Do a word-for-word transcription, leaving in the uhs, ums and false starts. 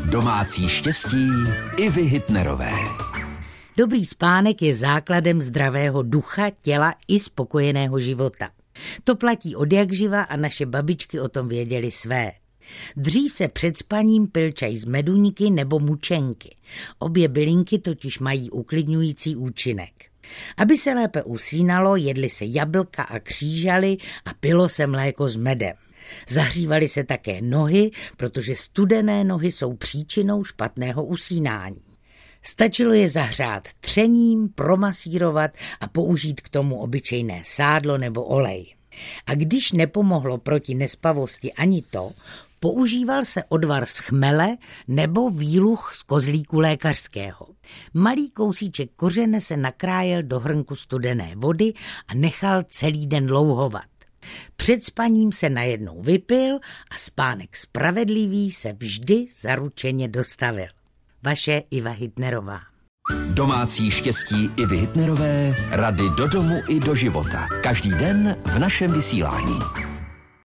Domácí štěstí Ivy Hitnerové. Dobrý spánek je základem zdravého ducha, těla i spokojeného života. To platí odjakživa a naše babičky o tom věděly své. Dřív se před spaním pil čaj z meduňky nebo mučenky. Obě bylinky totiž mají uklidňující účinek. Aby se lépe usínalo, jedly se jablka a křížaly a pilo se mléko s medem. Zahřívaly se také nohy, protože studené nohy jsou příčinou špatného usínání. Stačilo je zahřát třením, promasírovat a použít k tomu obyčejné sádlo nebo olej. A když nepomohlo proti nespavosti ani to, používal se odvar z chmele nebo výluch z kozlíku lékařského. Malý kousíček kořene se nakrájel do hrnku studené vody a nechal celý den louhovat. Před spaním se najednou vypil a spánek spravedlivý se vždy zaručeně dostavil. Vaše Iva Hitnerová. Domácí štěstí Ivy Hitnerové, rady do domu i do života. Každý den v našem vysílání.